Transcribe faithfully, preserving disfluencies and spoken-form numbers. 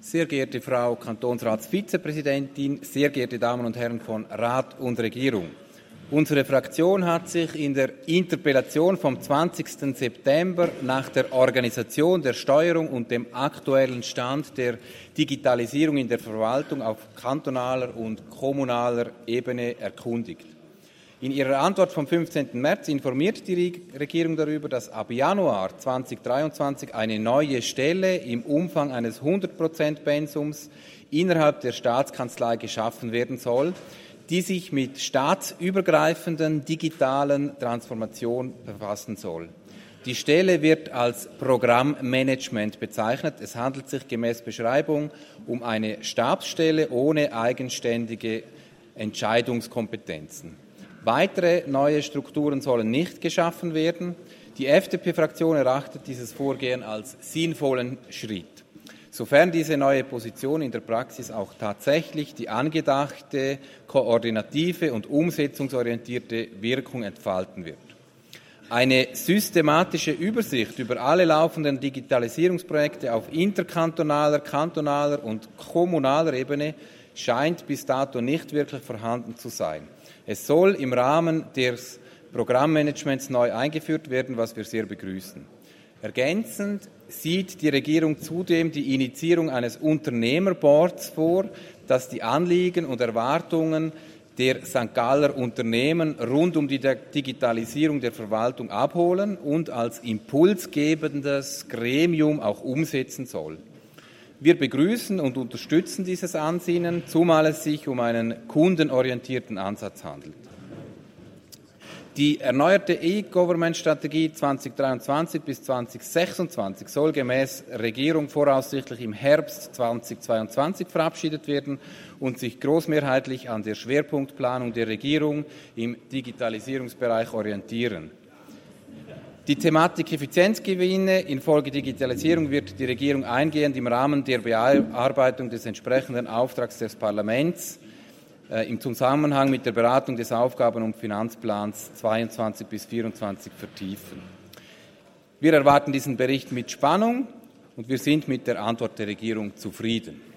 Sehr geehrte Frau Kantonsratsvizepräsidentin, sehr geehrte Damen und Herren von Rat und Regierung. Unsere Fraktion hat sich in der Interpellation vom zwanzigsten September nach der Organisation, der Steuerung und dem aktuellen Stand der Digitalisierung in der Verwaltung auf kantonaler und kommunaler Ebene erkundigt. In ihrer Antwort vom fünfzehnten März informiert die Regierung darüber, dass ab Januar zweitausenddreiundzwanzig eine neue Stelle im Umfang eines hundert Prozent Pensums innerhalb der Staatskanzlei geschaffen werden soll, die sich mit staatsübergreifenden digitalen Transformation befassen soll. Die Stelle wird als Programmmanagement bezeichnet. Es handelt sich gemäß Beschreibung um eine Stabsstelle ohne eigenständige Entscheidungskompetenzen. Weitere neue Strukturen sollen nicht geschaffen werden. Die F D P-Fraktion erachtet dieses Vorgehen als sinnvollen Schritt, sofern diese neue Position in der Praxis auch tatsächlich die angedachte koordinative und umsetzungsorientierte Wirkung entfalten wird. Eine systematische Übersicht über alle laufenden Digitalisierungsprojekte auf interkantonaler, kantonaler und kommunaler Ebene scheint bis dato nicht wirklich vorhanden zu sein. Es soll im Rahmen des Programmmanagements neu eingeführt werden, was wir sehr begrüßen. Ergänzend sieht die Regierung zudem die Initiierung eines Unternehmerboards vor, das die Anliegen und Erwartungen der Sankt Galler Unternehmen rund um die Digitalisierung der Verwaltung abholen und als impulsgebendes Gremium auch umsetzen soll. Wir begrüßen und unterstützen dieses Ansinnen, zumal es sich um einen kundenorientierten Ansatz handelt. Die erneuerte E-Government-Strategie zweitausenddreiundzwanzig bis zweitausendsechsundzwanzig soll gemäß Regierung voraussichtlich im Herbst zweitausendzweiundzwanzig verabschiedet werden und sich großmehrheitlich an der Schwerpunktplanung der Regierung im Digitalisierungsbereich orientieren. Die Thematik Effizienzgewinne infolge Digitalisierung wird die Regierung eingehend im Rahmen der Bearbeitung des entsprechenden Auftrags des Parlaments äh, im Zusammenhang mit der Beratung des Aufgaben- und Finanzplans zweiundzwanzig bis vierundzwanzig vertiefen. Wir erwarten diesen Bericht mit Spannung und wir sind mit der Antwort der Regierung zufrieden.